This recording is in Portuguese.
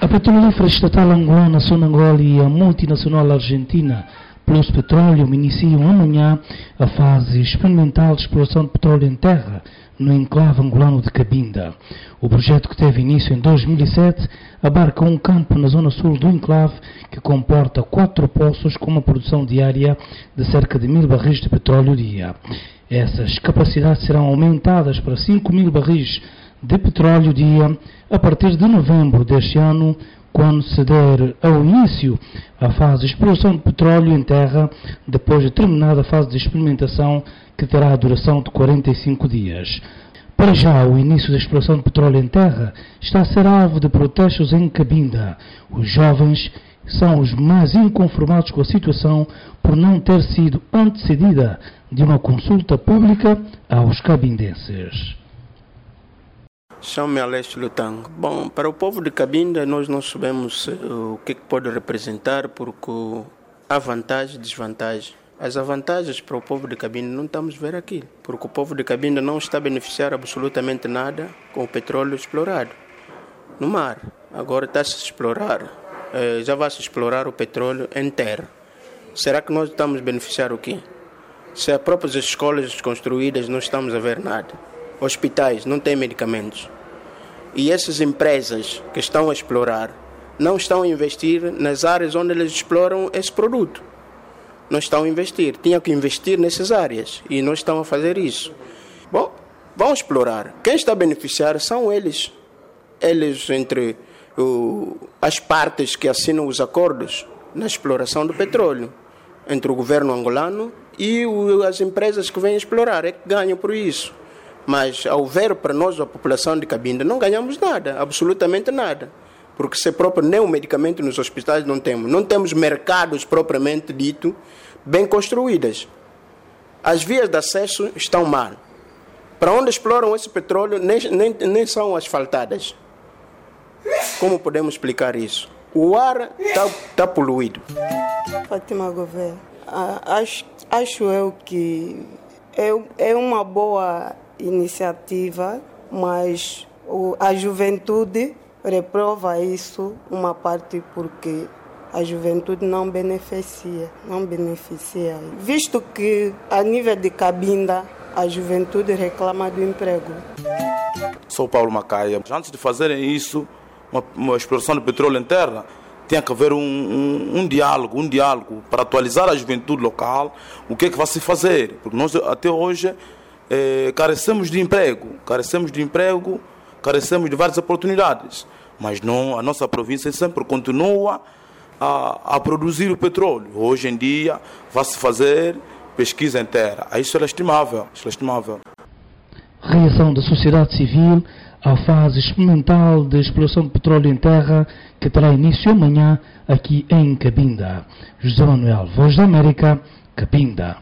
A petrolífera estatal angolana Sonangol e a multinacional argentina Plus Petroleum iniciam amanhã a fase experimental de exploração de petróleo em terra no enclave angolano de Cabinda. O projeto, que teve início em 2007, abarca um campo na zona sul do enclave que comporta 4 poços com uma produção diária de cerca de 1000 barris de petróleo dia. Essas capacidades serão aumentadas para 5.000 barris de petróleo dia a partir de novembro deste ano, quando se der ao início a fase de exploração de petróleo em terra, depois de terminada a fase de experimentação, que terá a duração de 45 dias. Para já, o início da exploração de petróleo em terra está a ser alvo de protestos em Cabinda. Os jovens são os mais inconformados com a situação por não ter sido antecedida de uma consulta pública aos cabindenses. Chamo-me Aleixo Lutango. Bom, para o povo de Cabinda nós não sabemos o que pode representar, porque há vantagem e desvantagem. As vantagens para o povo de Cabinda não estamos a ver aqui, porque o povo de Cabinda não está a beneficiar absolutamente nada com o petróleo explorado no mar. Agora está-se a explorar, já vai-se explorar o petróleo em terra. Será que nós estamos a beneficiar o quê? Se as próprias escolas construídas não estamos a ver nada. Hospitais não têm medicamentos. E essas empresas que estão a explorar não estão a investir nas áreas onde eles exploram esse produto. Não estão a investir. Tinham que investir nessas áreas e não estão a fazer isso. Bom, vão explorar. Quem está a beneficiar são eles. Eles entre as partes que assinam os acordos na exploração do petróleo. Entre o governo angolano e as empresas que vêm explorar. É que ganham por isso. Mas, ao ver para nós, a população de Cabinda, não ganhamos nada, absolutamente nada. Porque se próprio nem o medicamento nos hospitais não temos. Não temos mercados propriamente dito bem construídas. As vias de acesso estão mal. Para onde exploram esse petróleo nem são asfaltadas. Como podemos explicar isso? O ar está poluído. Fátima Gouveia, acho eu que é uma boa iniciativa, mas a juventude reprova isso, uma parte porque a juventude não beneficia. Visto que a nível de Cabinda a juventude reclama do emprego. Sou Paulo Macaia. Antes de fazerem isso, uma exploração de petróleo em terra, tinha que haver um diálogo para atualizar a juventude local, o que é que vai se fazer, porque nós até hoje carecemos de emprego, carecemos de várias oportunidades, mas não, a nossa província sempre continua a produzir o petróleo. Hoje em dia vai-se fazer pesquisa em terra, isso é lastimável. Reação da sociedade civil à fase experimental de exploração de petróleo em terra, que terá início amanhã aqui em Cabinda. José Manuel, Voz da América, Cabinda.